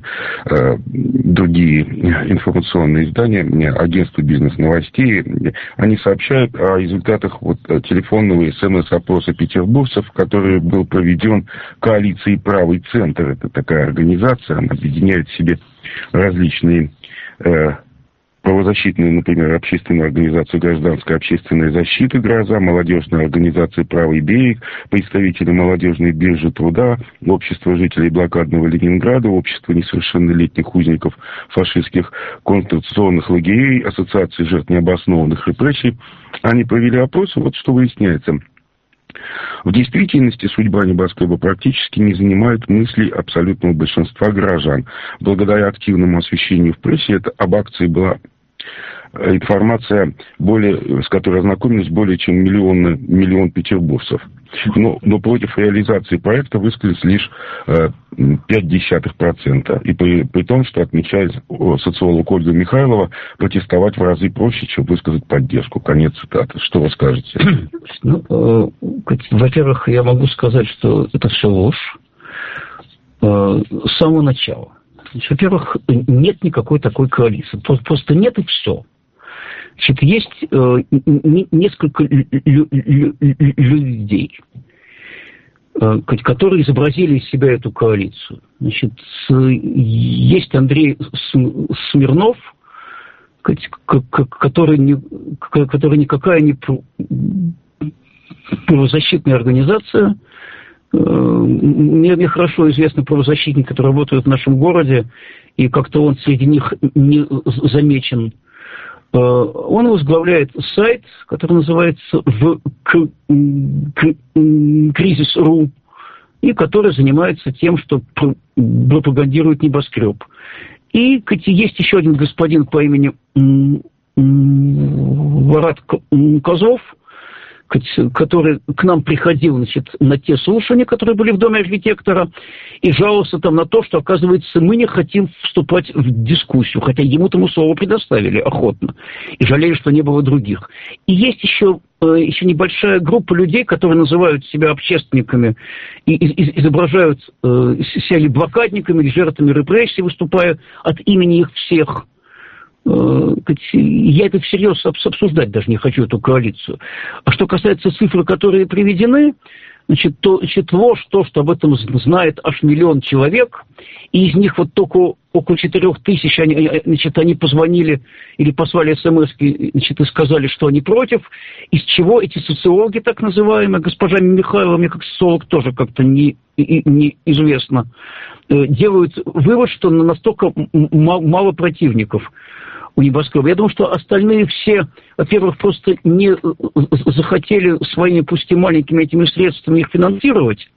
Speaker 2: другие информационные издания, агентство бизнес-новостей. Они сообщают о результатах вот телефонного и СМС-опроса петербуржцев, который был проведен коалицией «Правый центр». Это такая организация, она объединяет в себе различные правозащитную, например, общественную организацию «Гражданская общественная защита» «Гроза», молодежная организация «Правый берег», представители молодежной биржи труда, общество жителей блокадного Ленинграда, общество несовершеннолетних узников фашистских концентрационных лагерей, ассоциации жертв необоснованных репрессий. Они провели опрос, вот что выясняется. В действительности судьба небоскреба практически не занимает мыслей абсолютного большинства горожан. Благодаря активному освещению в прессе это, об акции была информация, более, с которой ознакомились более чем миллион, миллион петербуржцев. Но, но против реализации проекта высказались лишь э, пять десятых процента. И при, при том, что, отмечает социолог Ольга Михайлова, протестовать в разы проще, чем высказать поддержку. Конец цитаты. Что вы скажете?
Speaker 1: Ну, э, во-первых, я могу сказать, что это все ложь э, с самого начала. Во-первых, нет никакой такой коалиции. Просто нет и все. Значит, есть э, несколько людей, э, которые изобразили из себя эту коалицию. Значит, есть Андрей Смирнов, который, не, который никакая не правозащитная организация. Мне, мне хорошо известны правозащитники, которые работают в нашем городе, и как-то он среди них не замечен. Он возглавляет сайт, который называется кризис точка ру, и который занимается тем, что пропагандирует небоскреб. И есть еще один господин по имени Марат Козлов, который к нам приходил, значит, на те слушания, которые были в Доме архитектора, и жаловался там на то, что, оказывается, мы не хотим вступать в дискуссию, хотя ему-то мы слово предоставили охотно, и жалели, что не было других. И есть еще, еще небольшая группа людей, которые называют себя общественниками и, и изображают себя или блокадниками, или жертвами репрессий, выступая от имени их всех. Я это всерьез обсуждать даже не хочу, эту коалицию. А что касается цифр, которые приведены, значит, то, значит, ложь, то, что об этом знает аж миллион человек, и из них вот только около четырех тысяч, они, значит, они позвонили или послали смс-ки, значит, и сказали, что они против, из чего эти социологи, так называемые, госпожа Михайлова, мне как социолог тоже как-то не, не известно, делают вывод, что настолько мало противников у небоскреба. Я думаю, что остальные все, во-первых, просто не захотели своими, пусть и маленькими этими средствами их финансировать,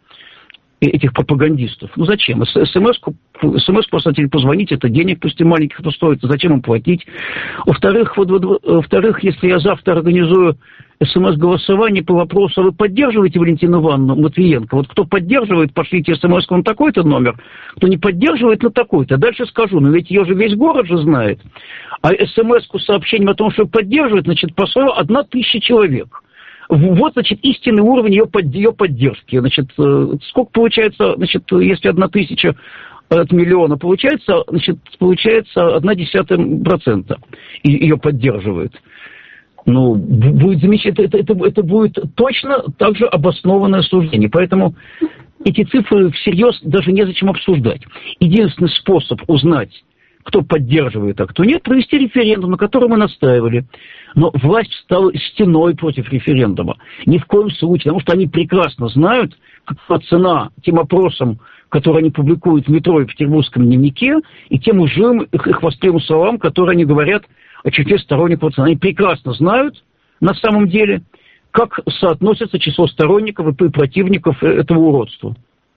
Speaker 1: этих пропагандистов. Ну зачем? СМС-ку, СМС послать или позвонить, это денег, пусть и маленьких, это стоит. Зачем им платить? Во-вторых, вот, вот, во-вторых, если я завтра организую СМС-голосование по вопросу, а вы поддерживаете Валентину Ивановну Матвиенко? Вот кто поддерживает, пошлите СМС на такой-то номер, кто не поддерживает, на такой-то. Дальше скажу, но ведь ее же весь город же знает. А СМС-ку с сообщением о том, что поддерживает, значит, послала одна тысяча человек. Вот, значит, истинный уровень ее, под, ее поддержки. Значит, сколько получается, значит, если одна тысяча от миллиона получается, значит, получается одна десятая процента ее поддерживает. Ну, будет замечательно, это, это, это будет точно так же обоснованное суждение. Поэтому эти цифры всерьез даже незачем обсуждать. Единственный способ узнать, кто поддерживает, а кто нет, провести референдум, на котором мы настаивали. Но власть стала стеной против референдума. Ни в коем случае, потому что они прекрасно знают, какова цена тем опросам, которые они публикуют в метро и в Петербургском дневнике, и тем лживым их, их воспрямым словам, которые они говорят о черте сторонников цены. Они прекрасно знают, на самом деле, как соотносится число сторонников и противников этого уродства.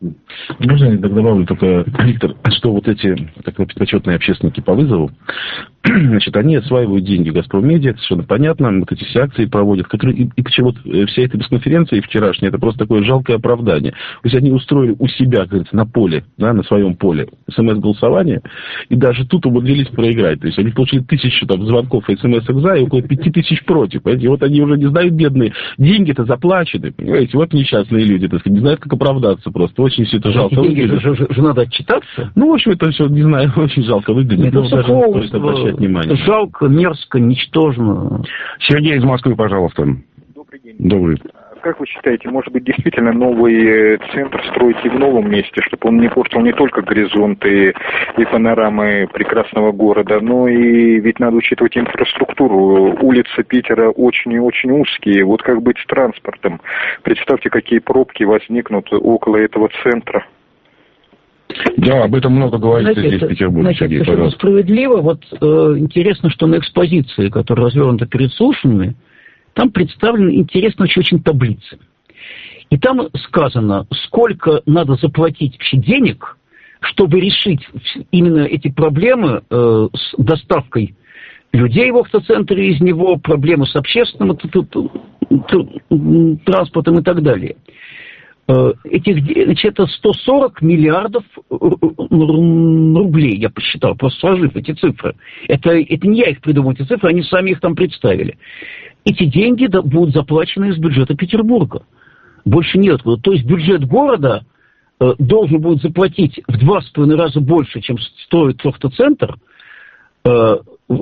Speaker 3: Можно я добавлю только, Виктор, что вот эти так почетные общественники по вызову, значит, они осваивают деньги Газпромедиа, это совершенно понятно, вот эти все акции проводят, которые, и, и почему вот вся эта бесконференция вчерашняя, это просто такое жалкое оправдание. То есть они устроили у себя, как говорится, на поле, да, на своем поле смс-голосование, и даже тут умудрились проиграть. То есть они получили тысячу там звонков и смс-ок за, и около пяти тысяч против. Понимаете? И вот они уже не знают, бедные, деньги-то заплачены, понимаете, вот несчастные люди, так сказать, не знают, как оправдаться просто. Очень все это жалко выглядит.
Speaker 1: Же, же, же надо отчитаться.
Speaker 3: Ну, в общем, это все, не знаю, очень жалко выглядит.
Speaker 1: Нет,
Speaker 3: ну, даже не стоит обращать внимание.
Speaker 1: Жалко, мерзко, ничтожно.
Speaker 2: Сергей из Москвы, пожалуйста.
Speaker 12: Добрый день.
Speaker 2: Добрый.
Speaker 12: Как вы считаете, может быть, действительно новый центр строить и в новом месте, чтобы он не портил не только горизонты и панорамы прекрасного города, но и ведь надо учитывать инфраструктуру. Улицы Питера очень и очень узкие. Вот как быть с транспортом? Представьте, какие пробки возникнут около этого центра.
Speaker 2: Да, об этом много говорится здесь, в Петербурге.
Speaker 1: Значит, Сергей, справедливо. Вот э, интересно, что на экспозиции, которая развернута перед слушаниями, там представлены интересные очень-очень таблицы. И там сказано, сколько надо заплатить вообще денег, чтобы решить именно эти проблемы э, с доставкой людей в автоцентре из него, проблемы с общественным транспортом и так далее. Этих, значит, это сто сорок миллиардов рублей, я посчитал, просто сложив эти цифры. Это, это не я их придумал, эти цифры, они сами их там представили. Эти деньги будут заплачены из бюджета Петербурга. Больше нет. То есть бюджет города э, должен будет заплатить в два с половиной раза больше, чем стоит автоцентр, э,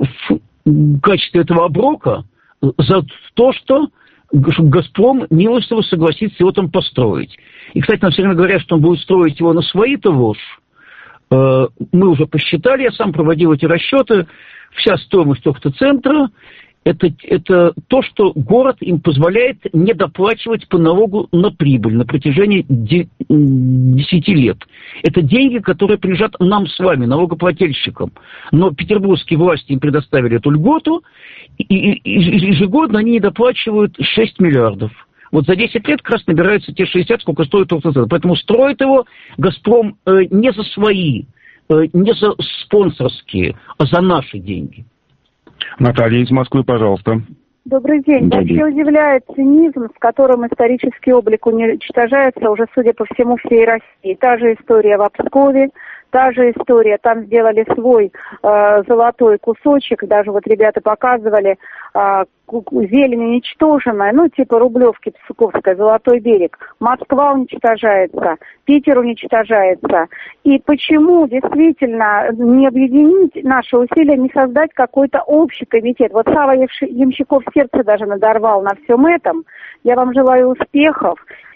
Speaker 1: в качестве этого оброка за то, что «Газпром» милостиво согласится его там построить. И, кстати, нам все время говорят, что он будет строить его на свои-то ВОЖ. Э, мы уже посчитали, я сам проводил эти расчеты. Вся стоимость автоцентра Это, это то, что город им позволяет не доплачивать по налогу на прибыль на протяжении десяти лет. Это деньги, которые принадлежат нам с вами, налогоплательщикам. Но петербургские власти им предоставили эту льготу, и, и, и ежегодно они не доплачивают шесть миллиардов. Вот за десять лет как раз набираются те шестьдесят, сколько стоит автоцентр. Поэтому строит его «Газпром» э, не за свои, э, не за спонсорские, а за наши деньги.
Speaker 2: Наталья из Москвы, пожалуйста.
Speaker 13: Добрый день.
Speaker 2: Добрый.
Speaker 13: Вообще удивляет цинизм, с которым исторический облик уничтожается уже, судя по всему, всей России. Та же история в Пскове, та же история, там сделали свой э, золотой кусочек, даже вот ребята показывали, э, зелень уничтоженная, ну, типа Рублевки, Псковская, Золотой берег. Москва уничтожается, Питер уничтожается. И почему действительно не объединить наши усилия, не создать какой-то общий комитет? Вот Сава Ямщиков сердце даже надорвал на всем этом. Я вам желаю успехов.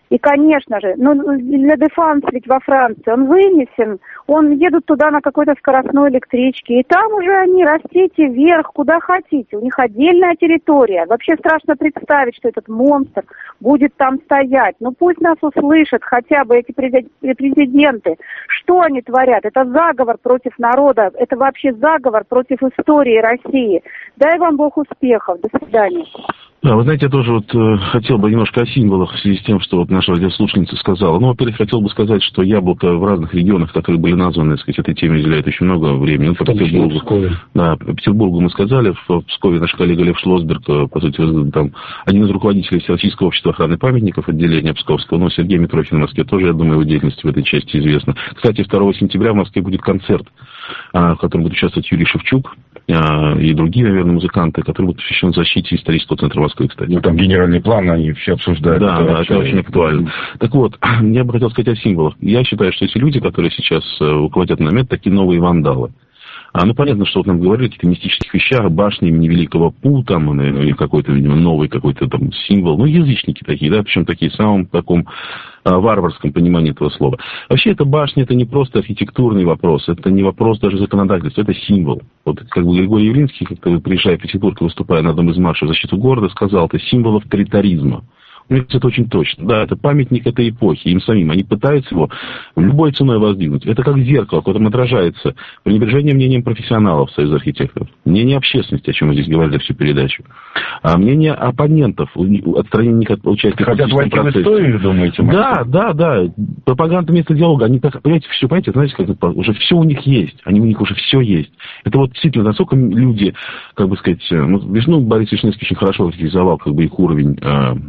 Speaker 13: И, конечно же, ну, для Дефанс ведь во Франции, он вынесен, он едут туда на какой-то скоростной электричке, и там уже они растите вверх, куда хотите, у них отдельная территория. Вообще страшно представить, что этот монстр будет там стоять. Ну пусть нас услышат хотя бы эти президенты. Что они творят? Это заговор против народа, это вообще заговор против истории России. Дай вам Бог успехов. До свидания.
Speaker 3: Да, вы знаете, я тоже вот э, хотел бы немножко о символах в связи с тем, что вот наша радиослушательница сказала. Ну, во-первых, хотел бы сказать, что яблоко в разных регионах, которые были названы, так сказать, этой теме уделяет очень много времени. Ну, по Петербургу, да, по Петербургу мы сказали, в Пскове наш коллега Лев Шлосберг, по сути, там, один из руководителей Всероссийского общества охраны памятников, отделения Псковского, но Сергей Митрохин в Москве тоже, я думаю, его деятельность в этой части известна. Кстати, второго сентября в Москве будет концерт, в котором будет участвовать Юрий Шевчук и другие, наверное, музыканты, которые будут посвящены защите исторического центра Москвы, кстати.
Speaker 2: Ну, там генеральный план, они все обсуждают.
Speaker 3: Да,
Speaker 2: это,
Speaker 3: да, это очень актуально. Так вот, я бы хотел сказать о символах. Я считаю, что эти люди, которые сейчас руководят нами, это такие новые вандалы. А, ну, понятно, что вот нам говорили о каких-то мистических вещах, башни имени Великого Пу, там, или какой-то, видимо, новый какой-то там символ. Ну, язычники такие, да, причем такие в самом таком а, варварском понимании этого слова. Вообще, эта башня, это не просто архитектурный вопрос, это не вопрос даже законодательства, это символ. Вот, как бы Григорий Явлинский, как-то приезжая в Петербург и выступая на одном из маршей в защиту города, сказал, это символ авторитаризма. Мне кажется, это очень точно. Да, это памятник этой эпохи, им самим. Они пытаются его любой ценой воздвигнуть. Это как зеркало, в котором отражается пренебрежение мнением профессионалов Союза архитекторов, мнение общественности, о чем мы здесь говорили всю передачу, а мнение оппонентов, отстранение от участия в политическом процессе. Хотят войти в историю, думаете? Да, да, да. Пропаганда вместо диалога. Они так, понимаете, все, понимаете, знаете, как это, уже все у них есть. Они, у них уже все есть. Это вот действительно, насколько люди, как бы сказать, ну, ну Борис Вишневский очень хорошо характеризовал, как бы, их уровень,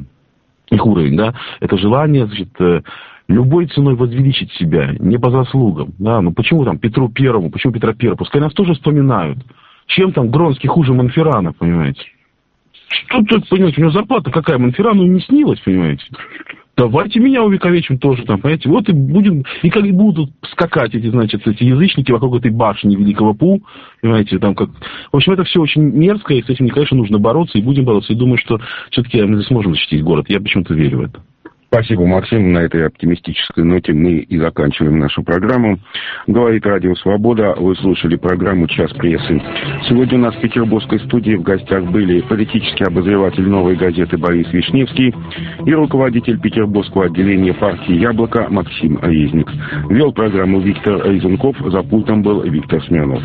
Speaker 3: их уровень, да, это желание, значит, любой ценой возвеличить себя, не по заслугам, да, ну почему там Петру Первому, почему Петра Первого, пускай нас тоже вспоминают, чем там Гронский хуже Монферрана, понимаете, что тут, понимаете, у него зарплата какая, Монферрану не снилась, понимаете, давайте меня увековечим тоже там, понимаете, вот и будем, и как будут скакать эти, значит, эти язычники вокруг этой башни Великого Пу, понимаете, там как, в общем, это все очень мерзко, и с этим, конечно, нужно бороться, и будем бороться, и думаю, что все-таки мы сможем защитить город, я почему-то верю в это.
Speaker 2: Спасибо, Максим. На этой оптимистической ноте мы и заканчиваем нашу программу. Говорит Радио Свобода. Вы слушали программу «Час прессы». Сегодня у нас в петербургской студии в гостях были политический обозреватель «Новой газеты» Борис Вишневский и руководитель петербургского отделения партии «Яблоко» Максим Резник. Вел программу Виктор Резунков. За пультом был Виктор Смирнов.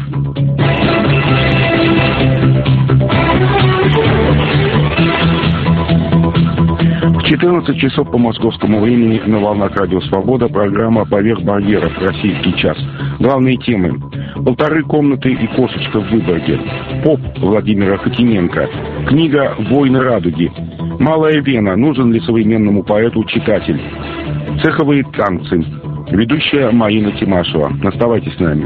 Speaker 2: В четырнадцать часов по московскому времени на волнах Радио Свобода программа «Поверх барьеров. Российский час». Главные темы: полторы комнаты и кошечка в Выборге, поп Владимира Хотиненко, книга «Войны радуги», «Малая Вена. Нужен ли современному поэту читатель?», цеховые танцы, ведущая Марина Тимашева. Оставайтесь с нами.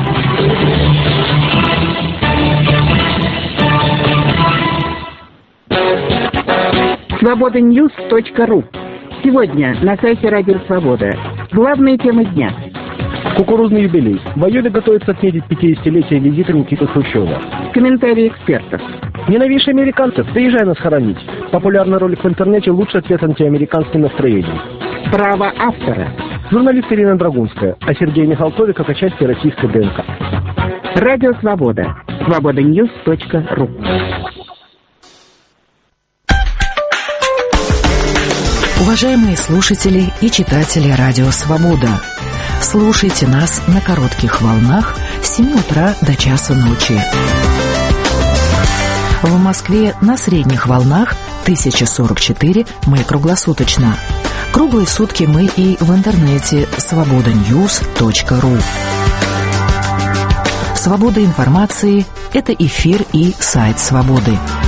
Speaker 14: свобода ньюс точка ру. Сегодня на сайте Радио Свобода. Главные темы дня.
Speaker 15: Кукурузный юбилей. В Айове готовится отметить пятидесятилетие визита Никиты Хрущева.
Speaker 14: Комментарии экспертов.
Speaker 15: Ненавидишь американцев? Приезжай нас хоронить. Популярный ролик в интернете «Лучший ответ антиамериканским настроениям».
Speaker 14: Право автора.
Speaker 15: Журналист Ирина Драгунская о Сергее Михалкове как о части российской ДНК.
Speaker 14: Радио Свобода. свобода ньюс точка ру.
Speaker 16: Уважаемые слушатели и читатели Радио Свобода, слушайте нас на коротких волнах с семи утра до часа ночи. В Москве на средних волнах тысяча сорок четыре мы круглосуточно. Круглые сутки мы и в интернете свобода ньюс точка ру. Свобода информации – это эфир и сайт Свободы.